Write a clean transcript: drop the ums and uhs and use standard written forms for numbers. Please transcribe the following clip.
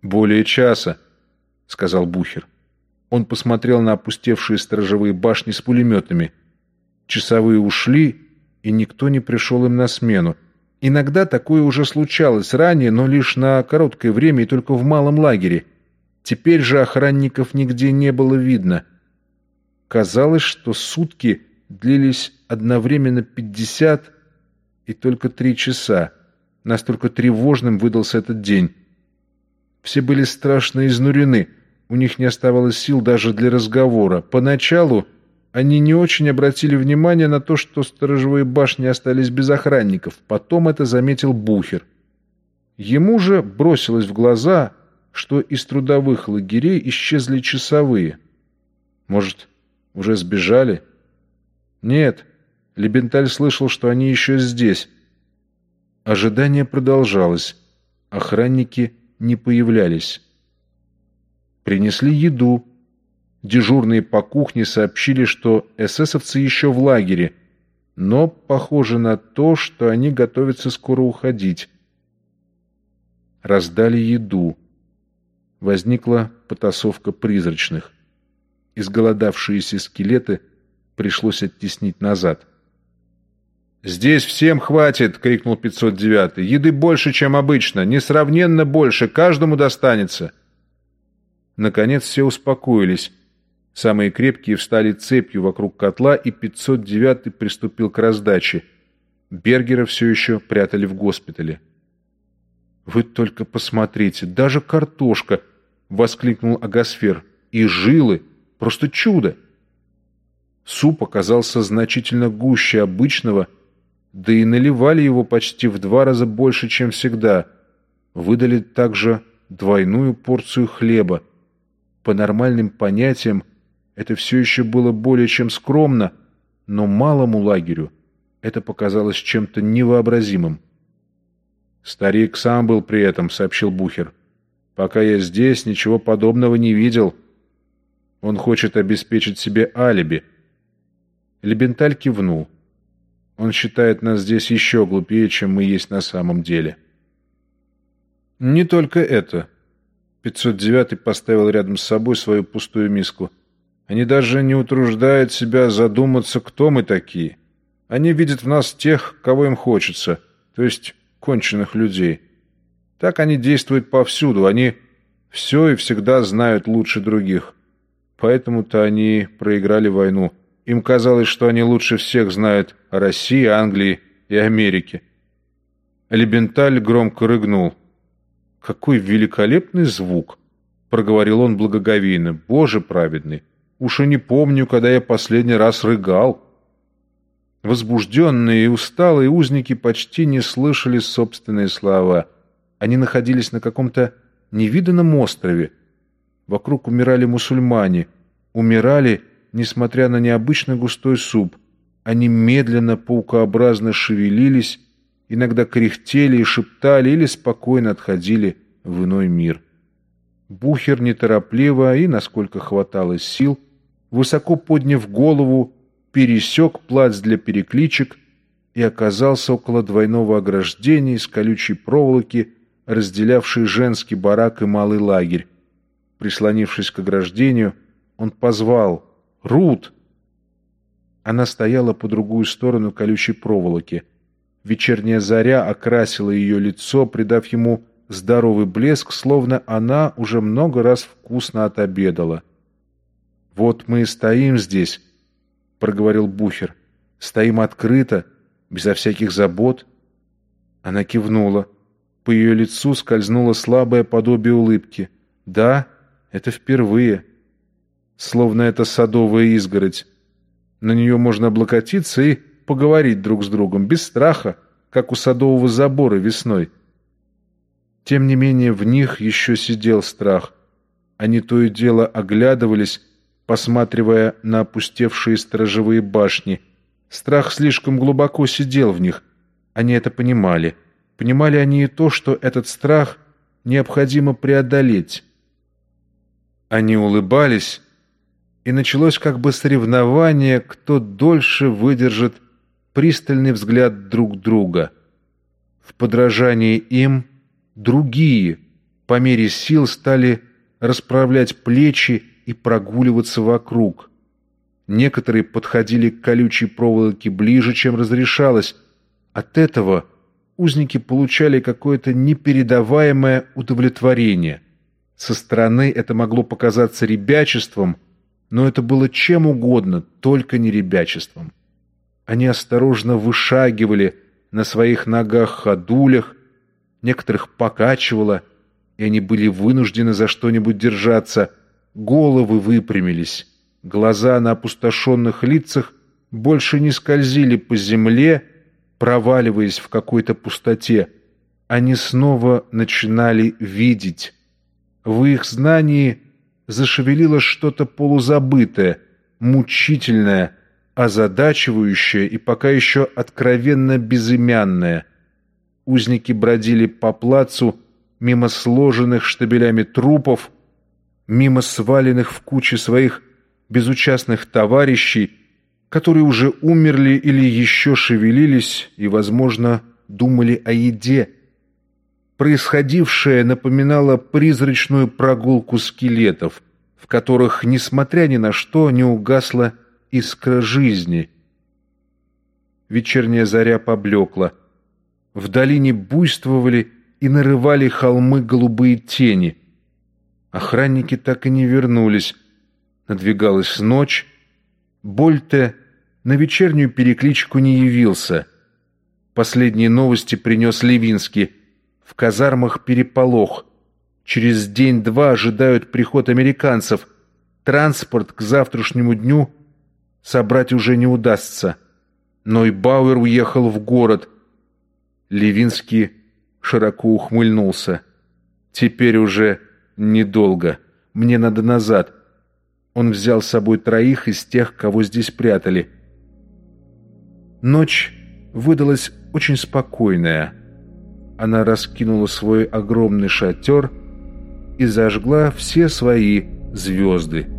«Более часа», — сказал Бухер. Он посмотрел на опустевшие сторожевые башни с пулеметами. Часовые ушли, и никто не пришел им на смену. Иногда такое уже случалось ранее, но лишь на короткое время и только в малом лагере. Теперь же охранников нигде не было видно. Казалось, что сутки длились одновременно 50 и только 3 часа. Настолько тревожным выдался этот день. Все были страшно изнурены. У них не оставалось сил даже для разговора. Поначалу они не очень обратили внимание на то, что сторожевые башни остались без охранников. Потом это заметил Бухер. Ему же бросилось в глаза, что из трудовых лагерей исчезли часовые. Может, уже сбежали? Нет, Лебенталь слышал, что они еще здесь. Ожидание продолжалось. Охранники не появлялись. Принесли еду. Дежурные по кухне сообщили, что эсэсовцы еще в лагере, но похоже на то, что они готовятся скоро уходить. Раздали еду. Возникла потасовка призрачных. Изголодавшиеся скелеты пришлось оттеснить назад. «Здесь всем хватит!» — крикнул 509-й. «Еды больше, чем обычно, несравненно больше, каждому достанется!» Наконец все успокоились. Самые крепкие встали цепью вокруг котла, и 509-й приступил к раздаче. Бергера все еще прятали в госпитале. «Вы только посмотрите, даже картошка!» — воскликнул Агасфер. «И жилы! Просто чудо!» Суп оказался значительно гуще обычного, да и наливали его почти в 2 раза больше, чем всегда. Выдали также двойную порцию хлеба. По нормальным понятиям это все еще было более чем скромно, но малому лагерю это показалось чем-то невообразимым. «Старик сам был при этом», — сообщил Бухер. «Пока я здесь, ничего подобного не видел. Он хочет обеспечить себе алиби». Лебенталь кивнул. «Он считает нас здесь еще глупее, чем мы есть на самом деле». «Не только это». 509-й поставил рядом с собой свою пустую миску. «Они даже не утруждают себя задуматься, кто мы такие. Они видят в нас тех, кого им хочется, то есть конченых людей. Так они действуют повсюду, они все и всегда знают лучше других. Поэтому-то они проиграли войну. Им казалось, что они лучше всех знают о России, Англии и Америке». Лебенталь громко рыгнул. «Какой великолепный звук!» — проговорил он благоговейно. «Боже праведный! Уж и не помню, когда я последний раз рыгал». Возбужденные и усталые узники почти не слышали собственные слова. Они находились на каком-то невиданном острове. Вокруг умирали мусульмане. Умирали, несмотря на необычно густой суп. Они медленно, паукообразно шевелились, иногда кряхтели и шептали или спокойно отходили в иной мир. Бухер неторопливо и, насколько хватало сил, высоко подняв голову, пересек плац для перекличек и оказался около двойного ограждения из колючей проволоки, разделявшей женский барак и малый лагерь. Прислонившись к ограждению, он позвал: «Рут!» Она стояла по другую сторону колючей проволоки. Вечерняя заря окрасила ее лицо, придав ему здоровый блеск, словно она уже много раз вкусно отобедала. «Вот мы и стоим здесь», — проговорил Бухер. «Стоим открыто, безо всяких забот». Она кивнула. По ее лицу скользнуло слабое подобие улыбки. «Да, это впервые. Словно это садовая изгородь. На нее можно облокотиться и поговорить друг с другом, без страха, как у садового забора весной». Тем не менее, в них еще сидел страх. Они то и дело оглядывались, посматривая на опустевшие сторожевые башни. Страх слишком глубоко сидел в них. Они это понимали. Понимали они и то, что этот страх необходимо преодолеть. Они улыбались, и началось как бы соревнование, кто дольше выдержит пристальный взгляд друг друга. В подражании им другие по мере сил стали расправлять плечи и прогуливаться вокруг. Некоторые подходили к колючей проволоке ближе, чем разрешалось. От этого узники получали какое-то непередаваемое удовлетворение. Со стороны это могло показаться ребячеством, но это было чем угодно, только не ребячеством. Они осторожно вышагивали на своих ногах-ходулях, некоторых покачивало, и они были вынуждены за что-нибудь держаться. Головы выпрямились, глаза на опустошенных лицах больше не скользили по земле, проваливаясь в какой-то пустоте. Они снова начинали видеть. В их знании зашевелилось что-то полузабытое, мучительное, озадачивающее и пока еще откровенно безымянное. Узники бродили по плацу мимо сложенных штабелями трупов, мимо сваленных в кучи своих безучастных товарищей, которые уже умерли или еще шевелились и, возможно, думали о еде. Происходившее напоминало призрачную прогулку скелетов, в которых, несмотря ни на что, не угасла искра жизни. Вечерняя заря поблекла. В долине буйствовали и нарывали холмы голубые тени. Охранники так и не вернулись. Надвигалась ночь. Больте на вечернюю перекличку не явился. Последние новости принес Левинский. В казармах переполох. Через день-два ожидают приход американцев. Транспорт к завтрашнему дню собрать уже не удастся. Нойбауэр уехал в город. Левинский широко ухмыльнулся. «Теперь уже недолго. Мне надо назад». Он взял с собой 3 из тех, кого здесь прятали. Ночь выдалась очень спокойная. Она раскинула свой огромный шатер и зажгла все свои звезды.